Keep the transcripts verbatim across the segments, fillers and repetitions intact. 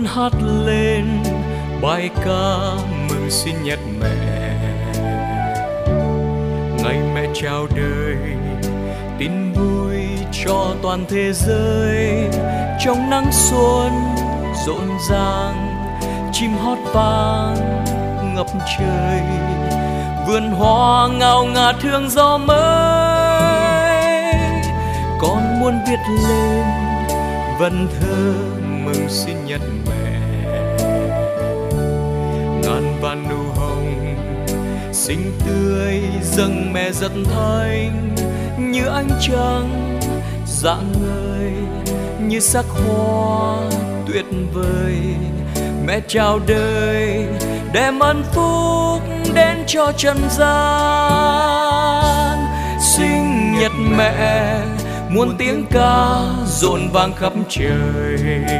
muốn hát lên bài ca mừng sinh nhật mẹ. Ngày mẹ chào đời, tin vui cho toàn thế giới. Trong nắng xuân rộn ràng, chim hót vang ngập trời. Vườn hoa ngào ngạt hương gió mới. Con muốn viết lên vần thơ mừng sinh nhật mẹ. Ngàn vạn nụ hồng xinh tươi dâng mẹ rất thanh, như ánh trăng rạng ngời, như sắc hoa tuyệt vời. Mẹ chào đời đem ân phúc đến cho trần gian. Sinh nhật mẹ muôn tiếng ca rộn vang khắp trời.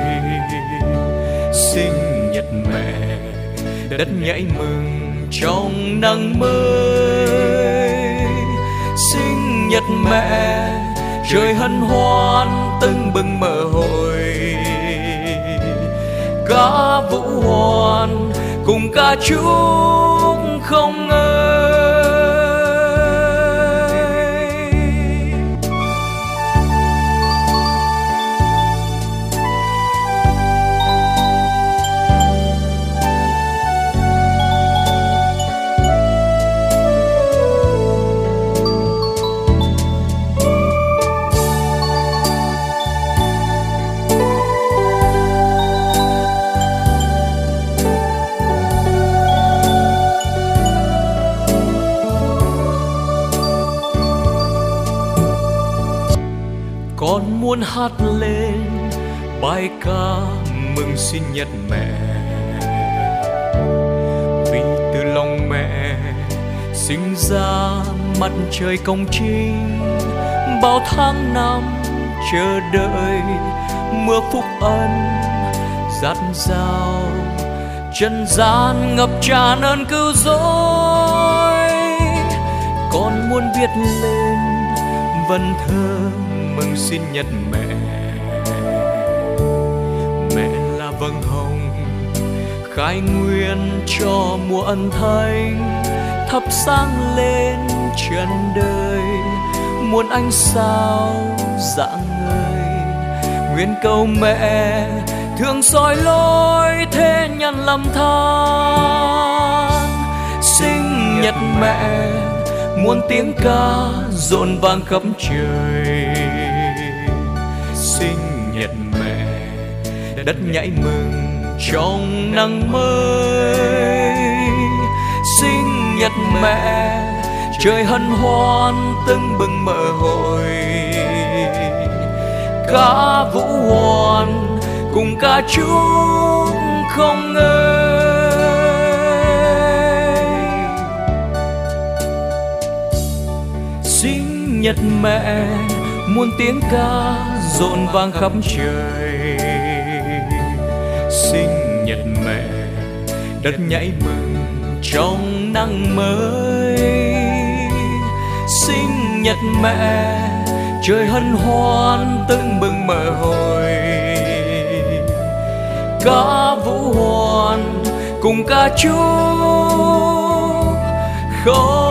Sinh nhật mẹ đất nhảy mừng trong nắng mới. Sinh nhật mẹ trời hân hoan tưng bừng mở hội. Ca vũ hoàn cùng ca chúc không ngơi. Con muốn hát lên bài ca mừng sinh nhật mẹ. Vì từ lòng mẹ sinh ra mặt trời công chính. Bao tháng năm chờ đợi mưa phúc ân dạt dào. Trần gian ngập tràn ơn cứu rỗi. Con muốn viết lên vần thơ mừng sinh nhật mẹ. Mẹ là vầng hồng khai nguyên cho mùa ân thanh, thắp sáng lên trần đời muôn ánh sao rạng ngời. Nguyện cầu mẹ thương soi lối thế nhân lầm than. Sinh nhật mẹ muôn tiếng ca rộn vang khắp trời. Sinh nhật mẹ đất nhảy mừng trong nắng mới. Sinh nhật mẹ trời hân hoan tưng bừng mở hội. Ca vũ hoàn cùng ca chúc không ngơi. Sinh nhật mẹ muôn tiếng ca rộn vang khắp trời. Sinh nhật mẹ đất nhảy mừng trong nắng mới. Sinh nhật mẹ trời hân hoan tưng bừng mở hội. Ca vũ hoàn cùng ca chúc không